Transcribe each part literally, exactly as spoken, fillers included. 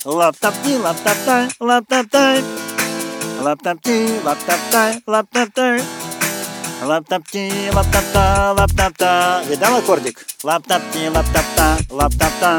Лап-тап-ти, лап-тап-тай, лап-тап-тай. Лап-тап-ти, лап-тап-тай, лап-тап-тай. Лап-тап-ти, лап-тап-та, лап-тап-та. Видал аккордик? Лап-тап-ти, лап-тап-та, лап-тап-та.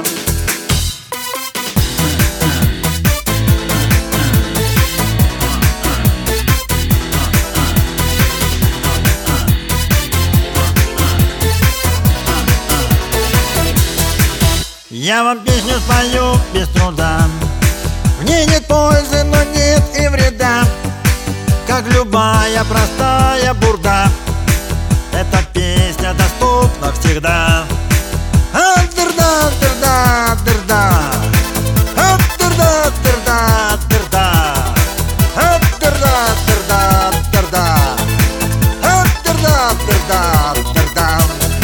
Я вам песню спою без труда. В ней нет пользы, но нет и вреда. Как любая простая бурда, эта песня доступна всегда. Ам-дырда, дырда, дырда. Ам-дырда, дырда, дырда. Ам-дырда, дырда, дырда. Ам-дырда, дырда, дырда.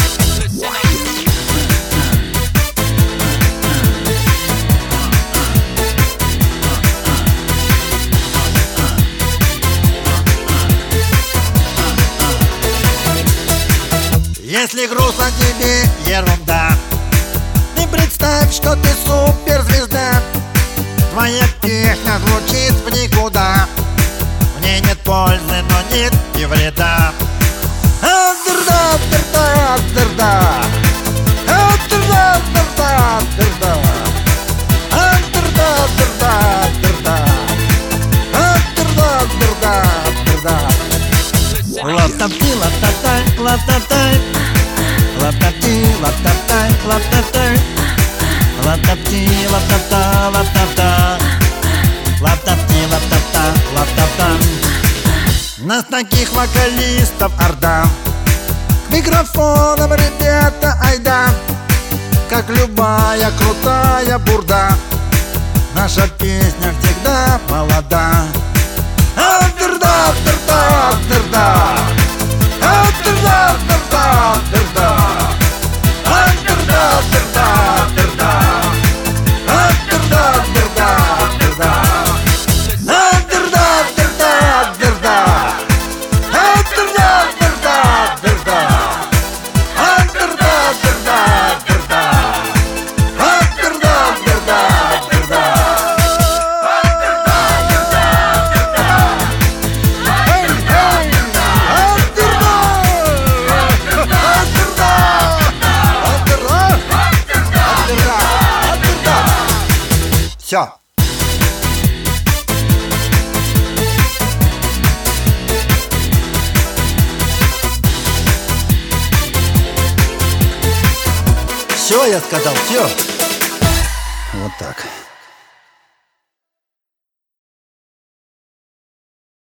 Если грустно тебе, ерунда, ты представь, что ты суперзвезда. Твоя песня звучит в никуда. В ней нет пользы, но нет и вреда. А-дырда, дырда, дырда. А-дырда, дырда, дырда. А-дырда, дырда, дырда. А-дырда, дырда, дырда. Лап-тап-ти, лап-тап-тай, лап-тап-тай. Лап-тап-ти, лап-тап-тай, лап-тап-тай. Лап-тап-ти, лап-тап-та, лап-тап-та. Лап-тап-ти, лап-тап-та, лап-тап-та. Нас таких вокалистов орда. К микрофонам, ребята, айда. Как любая крутая бурда, наша песня всегда молода. А-дырда, дырда, дырда. А-дырда, дырда, дырда. А-дырда, дырда, дырда. А-дырда, дырда, дырда. А-дырда, дырда, дырда. А-дырда, дырда, дырда. А-дырда, дырда, дырда. А-дырда, дырда, дырда. Все. Все, я сказал, все. Вот так.